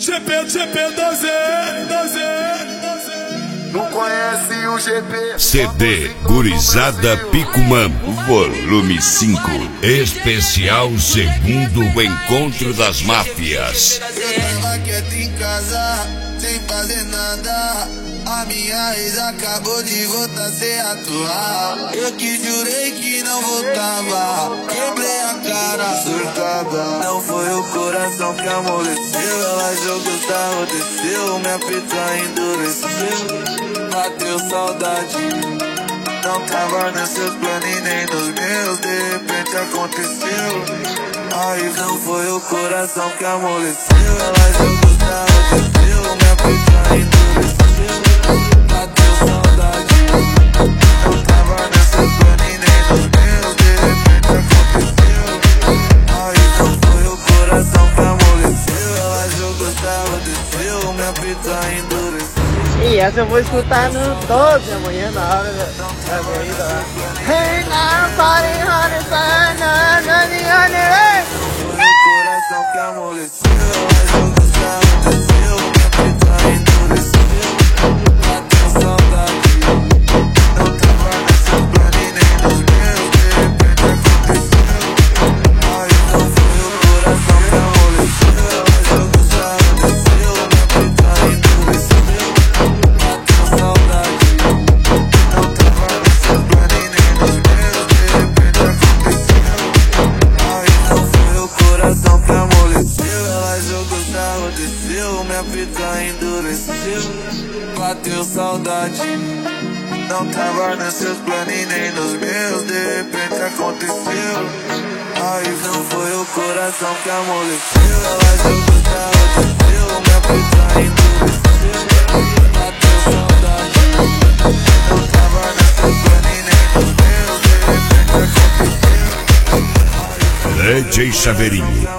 GP12. Não conhece o GP? CD Gurizada Picumã, volume 5. Especial segundo encontro das máfias. Eu tava quieto em casa, sem fazer nada. A minha ex acabou de voltar sem atuar. Eu que jurei que não voltava, quebrei a cara, surtada. Não foi o coração que amoleceu, ela jogou sarro, desceu, minha pita endureceu. Bateu saudade, não tava nos seus planos e nem nos meus, de repente aconteceu. Aí não foi o coração que amoleceu, ela jogou sarro, desceu, minha pita endureceu. Bateu saudade, não tava nos seus planos e nem nos meus, de repente aconteceu. Aí não foi o coração que amoleceu, ela jogou sarro, desceu, minha pita endureceu. E essa eu vou escutar no 12 amanhã na hora da corrida lá. Hey now, party honey, Foi o coração que amoleceu, ela jogou sarro, desceu, minha pita endureceu. Bateu saudade, não tava nos seus planos e nem nos meus, de repente aconteceu. Aí não foi o coração que amoleceu, ela jogou sarro, desceu, minha pita endureceu. Bateu saudade, não tava nos seus planos e nem nos meus, de repente aconteceu. Aí não foi o coração que amoleceu, ela jogou sarro, desceu, minha pita endureceu. Bateu saudade, não tava nos seus planos e nem nos meus, de repente aconteceu. Aí não foi o coração que amoleceu, ela jogou sarro, desceu, minha pita endureceu. Bateu saudade, não tava nos seus planos e nem nos meus, de repente aconteceu. DJ Chaveirinho,